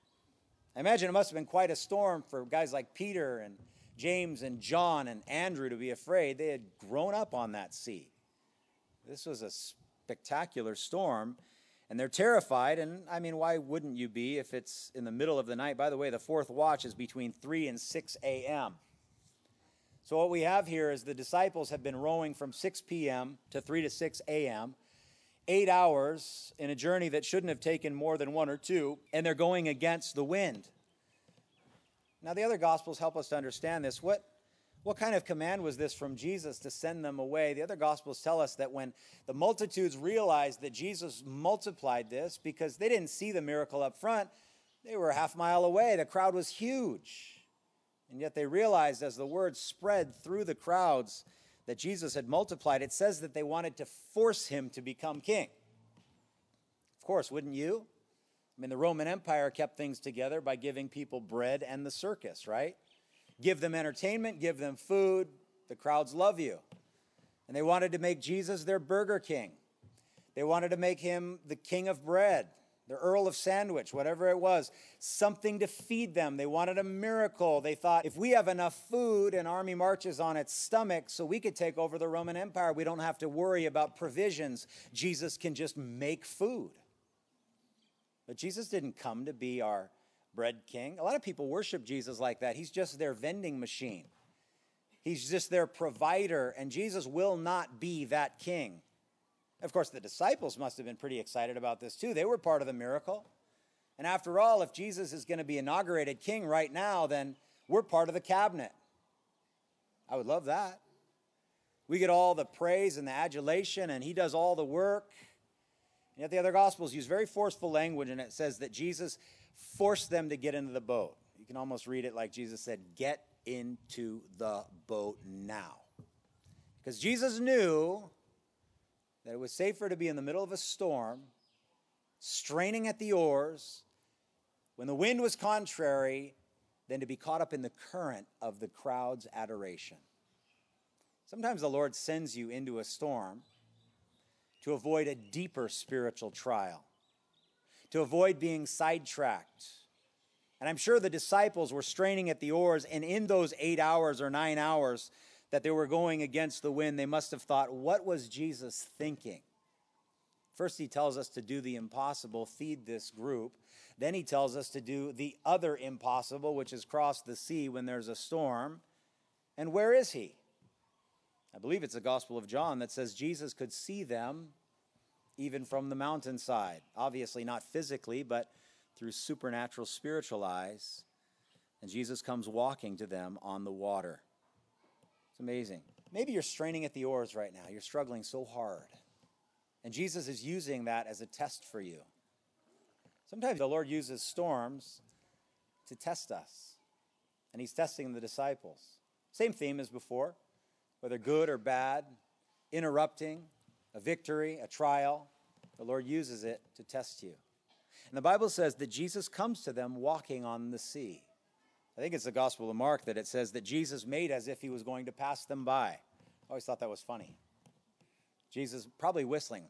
I imagine it must have been quite a storm for guys like Peter and James and John and Andrew to be afraid. They had grown up on that sea. This was a spectacular storm, and they're terrified. And, I mean, why wouldn't you be if it's in the middle of the night? By the way, the fourth watch is between three and six a.m. So what we have here is the disciples have been rowing from six p.m. to three to six a.m., eight hours in a journey that shouldn't have taken more than one or two, and they're going against the wind. Now, the other Gospels help us to understand this. What, what kind of command was this from Jesus to send them away? The other Gospels tell us that when the multitudes realized that Jesus multiplied this, because they didn't see the miracle up front, they were a half mile away. The crowd was huge. And yet they realized as the word spread through the crowds that Jesus had multiplied, it says that they wanted to force him to become king. Of course, wouldn't you? I mean, the Roman Empire kept things together by giving people bread and the circus, right? Give them entertainment, give them food, the crowds love you. And they wanted to make Jesus their Burger King. They wanted to make him the king of bread, the Earl of Sandwich, whatever it was, something to feed them. They wanted a miracle. They thought, if we have enough food, an army marches on its stomach so we could take over the Roman Empire. We don't have to worry about provisions. Jesus can just make food. But Jesus didn't come to be our bread king. A lot of people worship Jesus like that. He's just their vending machine. He's just their provider, and Jesus will not be that king. Of course, the disciples must have been pretty excited about this too. They were part of the miracle. And after all, if Jesus is going to be inaugurated king right now, then we're part of the cabinet. I would love that. We get all the praise and the adulation, and he does all the work. And yet the other Gospels use very forceful language, and it says that Jesus forced them to get into the boat. You can almost read it like Jesus said, get into the boat now. Because Jesus knew that it was safer to be in the middle of a storm, straining at the oars, when the wind was contrary, than to be caught up in the current of the crowd's adoration. Sometimes the Lord sends you into a storm to avoid a deeper spiritual trial, to avoid being sidetracked And I'm sure the disciples were straining at the oars, and in those eight hours or nine hours that they were going against the wind, they must have thought, what was Jesus thinking? First, he tells us to do the impossible, feed this group. Then he tells us to do the other impossible, which is cross the sea when there's a storm. And where is he? I believe it's the Gospel of John that says Jesus could see them even from the mountainside. Obviously not physically, but through supernatural spiritual eyes. And Jesus comes walking to them on the water. It's amazing. Maybe you're straining at the oars right now. You're struggling so hard. And Jesus is using that as a test for you. Sometimes the Lord uses storms to test us. And he's testing the disciples. Same theme as before. Whether good or bad, interrupting, a victory, a trial, the Lord uses it to test you. And the Bible says that Jesus comes to them walking on the sea. I think it's the Gospel of Mark that it says that Jesus made as if he was going to pass them by. I always thought that was funny. Jesus probably whistling.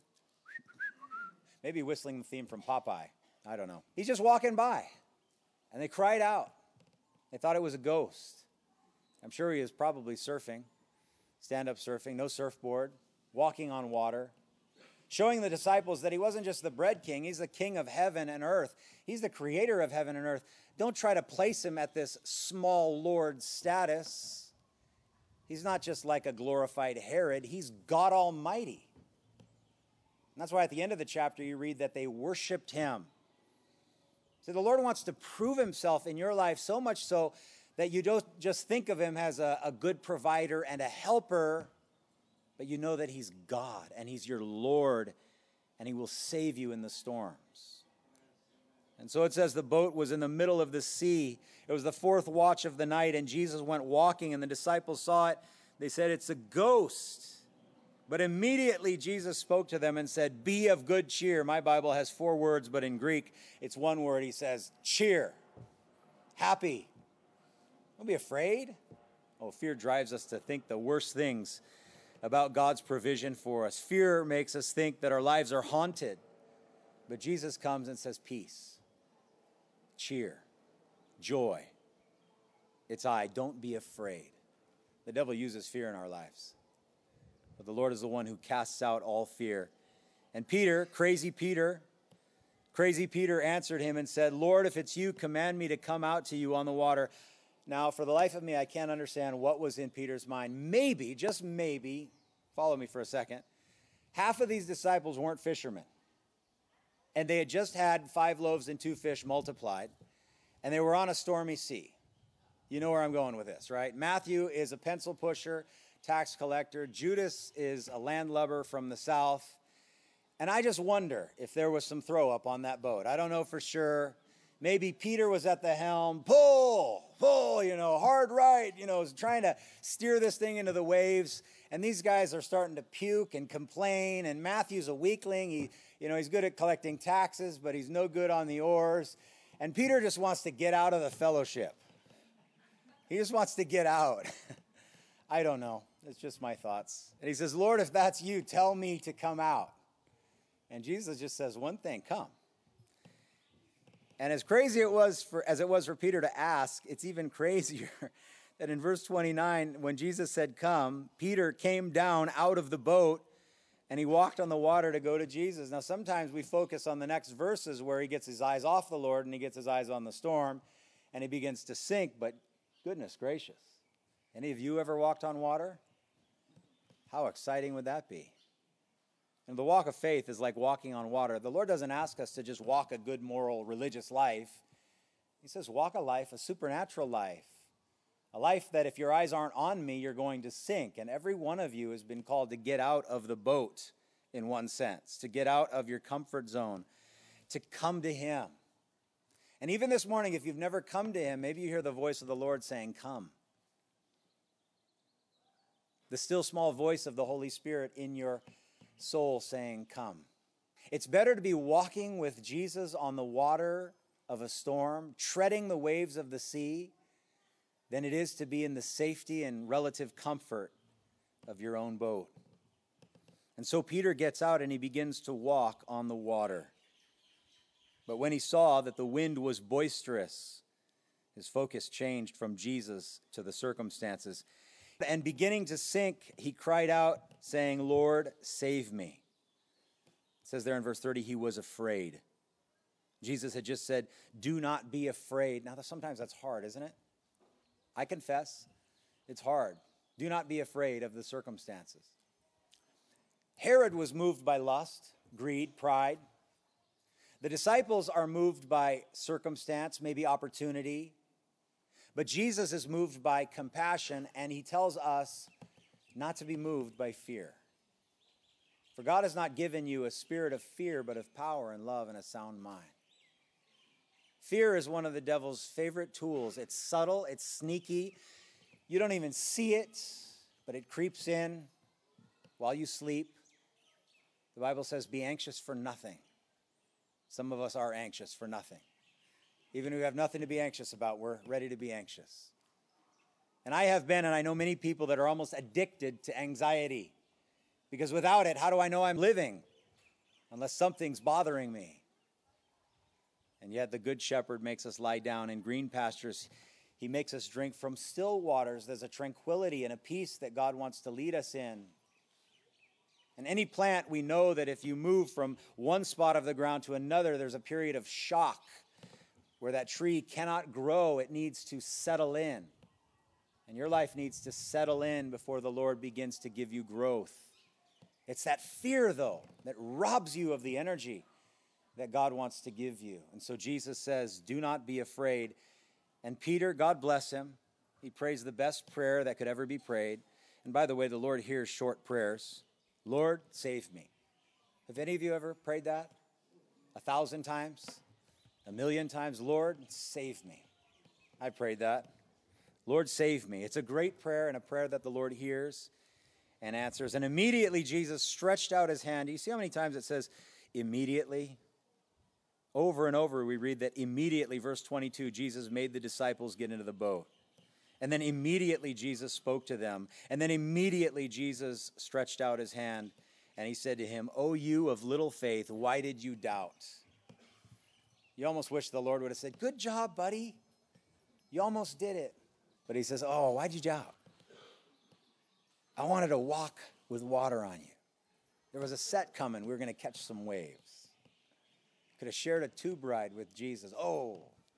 Maybe whistling the theme from Popeye. I don't know. He's just walking by. And they cried out. They thought it was a ghost. I'm sure he is probably surfing, stand-up surfing, no surfboard, walking on water, showing the disciples that he wasn't just the bread king, he's the king of heaven and earth. He's the creator of heaven and earth. Don't try to place him at this small Lord status. He's not just like a glorified Herod. He's God Almighty. And that's why at the end of the chapter you read that they worshiped him. So the Lord wants to prove himself in your life so much so that you don't just think of him as a, a good provider and a helper, but you know that he's God and he's your Lord and he will save you in the storms. And so it says the boat was in the middle of the sea. It was the fourth watch of the night, and Jesus went walking, and the disciples saw it. They said, it's a ghost. But immediately Jesus spoke to them and said, be of good cheer. My Bible has four words, but in Greek, it's one word. He says, cheer, happy. Don't be afraid. Oh, fear drives us to think the worst things about God's provision for us. Fear makes us think that our lives are haunted. But Jesus comes and says, peace, cheer, joy. It's I. Don't be afraid. The devil uses fear in our lives. But the Lord is the one who casts out all fear. And Peter, crazy Peter, crazy Peter answered him and said, Lord, if it's you, command me to come out to you on the water. Now, for the life of me, I can't understand what was in Peter's mind. Maybe, just maybe, follow me for a second, half of these disciples weren't fishermen. And they had just had five loaves and two fish multiplied. And they were on a stormy sea. You know where I'm going with this, right? Matthew is a pencil pusher, tax collector. Judas is a landlubber from the south. And I just wonder if there was some throw up on that boat. I don't know for sure. Maybe Peter was at the helm, pull, pull, you know, hard right, you know, trying to steer this thing into the waves. And these guys are starting to puke and complain. And Matthew's a weakling. He, you know, he's good at collecting taxes, but he's no good on the oars. And Peter just wants to get out of the fellowship. He just wants to get out. I don't know. It's just my thoughts. And he says, Lord, if that's you, tell me to come out. And Jesus just says one thing, come. And as crazy it was for, as it was for Peter to ask, it's even crazier that in verse twenty-nine, when Jesus said, come, Peter came down out of the boat and he walked on the water to go to Jesus. Now, sometimes we focus on the next verses where he gets his eyes off the Lord and he gets his eyes on the storm and he begins to sink. But goodness gracious, any of you ever walked on water? How exciting would that be? And the walk of faith is like walking on water. The Lord doesn't ask us to just walk a good, moral, religious life. He says, walk a life, a supernatural life, a life that if your eyes aren't on me, you're going to sink. And every one of you has been called to get out of the boat in one sense, to get out of your comfort zone, to come to him. And even this morning, if you've never come to him, maybe you hear the voice of the Lord saying, come. The still small voice of the Holy Spirit in your soul saying, come. It's better to be walking with Jesus on the water of a storm, treading the waves of the sea, than it is to be in the safety and relative comfort of your own boat. And so Peter gets out and he begins to walk on the water. But when he saw that the wind was boisterous, His focus changed from Jesus to the circumstances. And beginning to sink, he cried out, saying, Lord, save me. It says there in verse thirty, he was afraid. Jesus had just said, do not be afraid. Now, sometimes that's hard, isn't it? I confess, it's hard. Do not be afraid of the circumstances. Herod was moved by lust, greed, pride. The disciples are moved by circumstance, maybe opportunity. But Jesus is moved by compassion, and he tells us not to be moved by fear. For God has not given you a spirit of fear, but of power and love and a sound mind. Fear is one of the devil's favorite tools. It's subtle, it's sneaky. You don't even see it, but it creeps in while you sleep. The Bible says, be anxious for nothing. Some of us are anxious for nothing. Even if we have nothing to be anxious about, we're ready to be anxious. And I have been, and I know many people that are almost addicted to anxiety. Because without it, how do I know I'm living? Unless something's bothering me. And yet the Good Shepherd makes us lie down in green pastures. He makes us drink from still waters. There's a tranquility and a peace that God wants to lead us in. And any plant, we know that if you move from one spot of the ground to another, there's a period of shock where that tree cannot grow. It needs to settle in. And your life needs to settle in before the Lord begins to give you growth. It's that fear, though, that robs you of the energy that God wants to give you. And so Jesus says, do not be afraid. And Peter, God bless him, he prays the best prayer that could ever be prayed. And by the way, the Lord hears short prayers. Lord, save me. Have any of you ever prayed that? A thousand times? A million times? Lord, save me. I prayed that. Lord, save me. It's a great prayer and a prayer that the Lord hears and answers. And immediately Jesus stretched out his hand. You see how many times it says immediately? Over and over we read that immediately, verse twenty-two, Jesus made the disciples get into the boat. And then immediately Jesus spoke to them. And then immediately Jesus stretched out his hand and he said to him, O you of little faith, why did you doubt? You almost wish the Lord would have said, good job, buddy. You almost did it. But he says, oh, why'd you doubt? I wanted to walk with water on you. There was a set coming. We were going to catch some waves. Could have shared a tube ride with Jesus. Oh,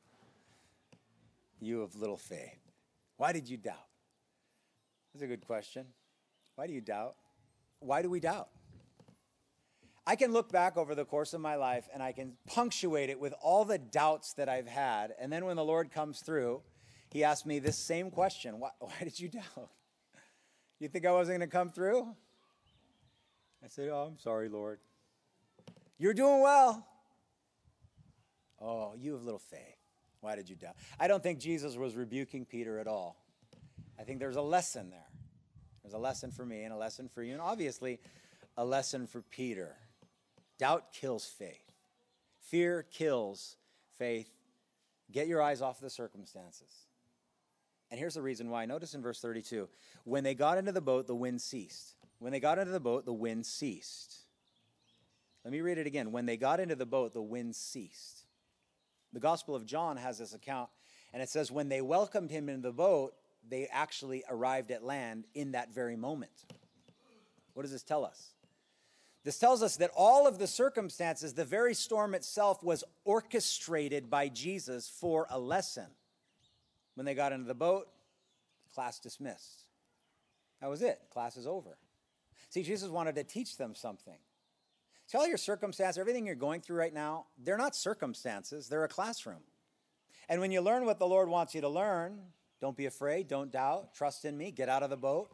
you of little faith. Why did you doubt? That's a good question. Why do you doubt? Why do we doubt? I can look back over the course of my life and I can punctuate it with all the doubts that I've had. And then when the Lord comes through, he asked me this same question. Why, why did you doubt? You think I wasn't going to come through? I said, oh, I'm sorry, Lord. You're doing well. Oh, you have little faith. Why did you doubt? I don't think Jesus was rebuking Peter at all. I think there's a lesson there. There's a lesson for me and a lesson for you, and obviously a lesson for Peter. Doubt kills faith. Fear kills faith. Get your eyes off the circumstances. And here's the reason why. Notice in verse thirty-two, when they got into the boat, the wind ceased. When they got into the boat, the wind ceased. Let me read it again. When they got into the boat, the wind ceased. The Gospel of John has this account, and it says when they welcomed him into the boat, they actually arrived at land in that very moment. What does this tell us? This tells us that all of the circumstances, the very storm itself, was orchestrated by Jesus for a lesson. When they got into the boat, class dismissed. That was it. Class is over. See, Jesus wanted to teach them something. See, all your circumstances, everything you're going through right now, they're not circumstances. They're a classroom. And when you learn what the Lord wants you to learn, don't be afraid, don't doubt, trust in me, get out of the boat.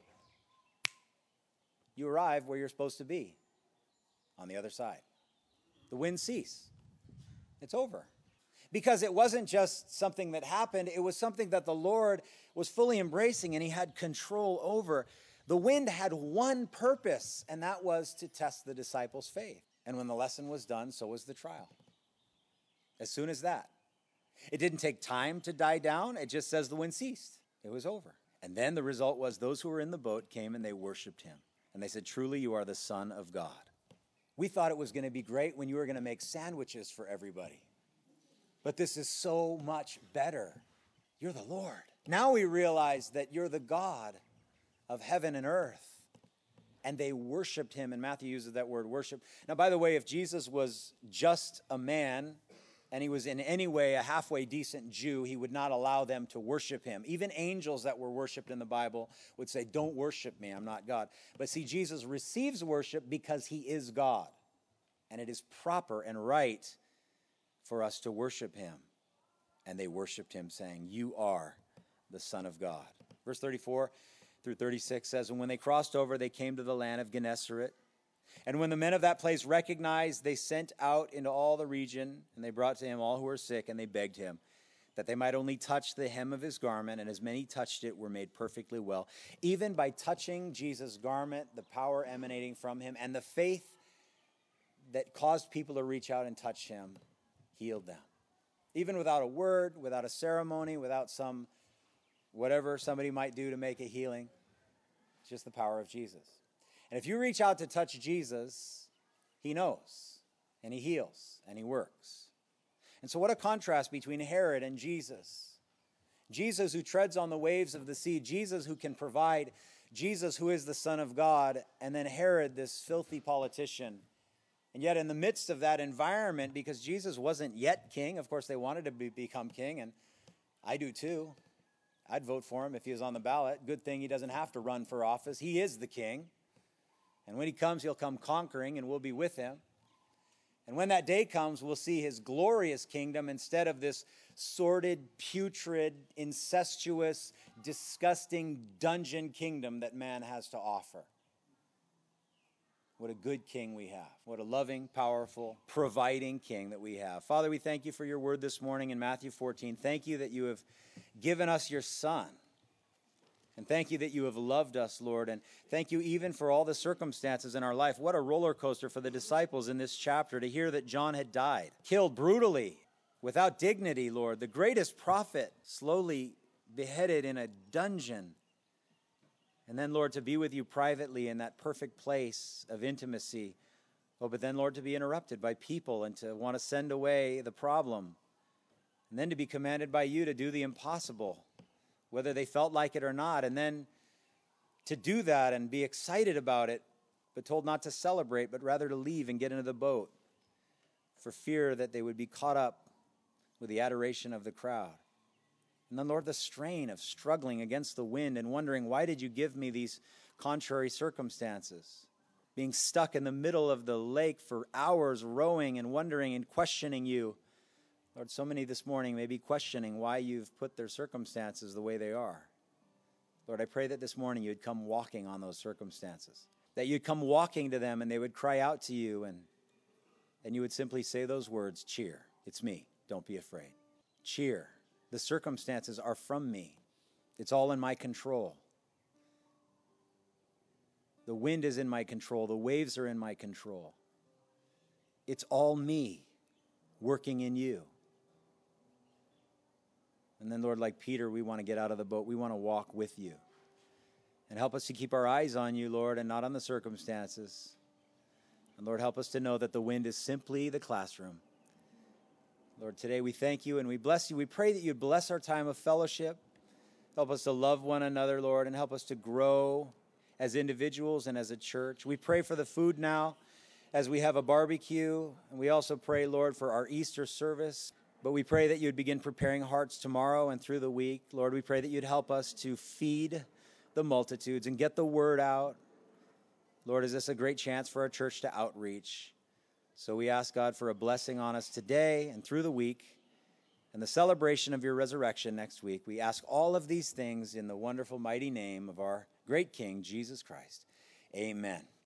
You arrive where you're supposed to be, on the other side. The wind ceased. It's over. Because it wasn't just something that happened, it was something that the Lord was fully embracing and he had control over. The wind had one purpose, and that was to test the disciples' faith. And when the lesson was done, so was the trial. As soon as that. It didn't take time to die down. It just says the wind ceased. It was over. And then the result was those who were in the boat came and they worshiped him. And they said, truly, you are the Son of God. We thought it was going to be great when you were going to make sandwiches for everybody. But this is so much better. You're the Lord. Now we realize that you're the God of heaven and earth. And they worshiped him. And Matthew uses that word worship. Now, by the way, if Jesus was just a man and he was in any way a halfway decent Jew, he would not allow them to worship him. Even angels that were worshiped in the Bible would say, don't worship me, I'm not God. But see, Jesus receives worship because he is God. And it is proper and right for us to worship him. And they worshiped him, saying, you are the Son of God. Verse thirty-four through thirty-six says, and when they crossed over, they came to the land of Gennesaret. And when the men of that place recognized, they sent out into all the region, and they brought to him all who were sick, and they begged him that they might only touch the hem of his garment, and as many touched it were made perfectly well. Even by touching Jesus' garment, the power emanating from him, and the faith that caused people to reach out and touch him, healed them. Even without a word, without a ceremony, without some whatever somebody might do to make a healing, it's just the power of Jesus. And if you reach out to touch Jesus, he knows, and he heals, and he works. And so what a contrast between Herod and Jesus. Jesus who treads on the waves of the sea, Jesus who can provide, Jesus who is the Son of God, and then Herod, this filthy politician. And yet in the midst of that environment, because Jesus wasn't yet king, of course they wanted to be, become king, and I do too. I'd vote for him if he was on the ballot. Good thing he doesn't have to run for office. He is the king. And when he comes, he'll come conquering, and we'll be with him. And when that day comes, we'll see his glorious kingdom instead of this sordid, putrid, incestuous, disgusting dungeon kingdom that man has to offer. What a good king we have. What a loving, powerful, providing king that we have. Father, we thank you for your word this morning in Matthew fourteen. Thank you that you have given us your Son. And thank you that you have loved us, Lord. And thank you even for all the circumstances in our life. What a roller coaster for the disciples in this chapter to hear that John had died, killed brutally, without dignity, Lord. The greatest prophet slowly beheaded in a dungeon. And then, Lord, to be with you privately in that perfect place of intimacy. Oh, but then, Lord, to be interrupted by people and to want to send away the problem. And then to be commanded by you to do the impossible, whether they felt like it or not. And then to do that and be excited about it, but told not to celebrate, but rather to leave and get into the boat for fear that they would be caught up with the adoration of the crowd. And then, Lord, the strain of struggling against the wind and wondering, why did you give me these contrary circumstances? Being stuck in the middle of the lake for hours, rowing and wondering and questioning you. Lord, so many this morning may be questioning why you've put their circumstances the way they are. Lord, I pray that this morning you'd come walking on those circumstances, that you'd come walking to them and they would cry out to you, and, and you would simply say those words, cheer, it's me, don't be afraid. Cheer. The circumstances are from me. It's all in my control. The wind is in my control. The waves are in my control. It's all me working in you. And then, Lord, like Peter, we want to get out of the boat. We want to walk with you. And help us to keep our eyes on you, Lord, and not on the circumstances. And Lord, help us to know that the wind is simply the classroom. Lord, today we thank you and we bless you. We pray that you'd bless our time of fellowship. Help us to love one another, Lord, and help us to grow as individuals and as a church. We pray for the food now as we have a barbecue. And we also pray, Lord, for our Easter service. But we pray that you'd begin preparing hearts tomorrow and through the week. Lord, we pray that you'd help us to feed the multitudes and get the word out. Lord, is this a great chance for our church to outreach? So we ask, God, for a blessing on us today and through the week and the celebration of your resurrection next week. We ask all of these things in the wonderful, mighty name of our great King, Jesus Christ. Amen.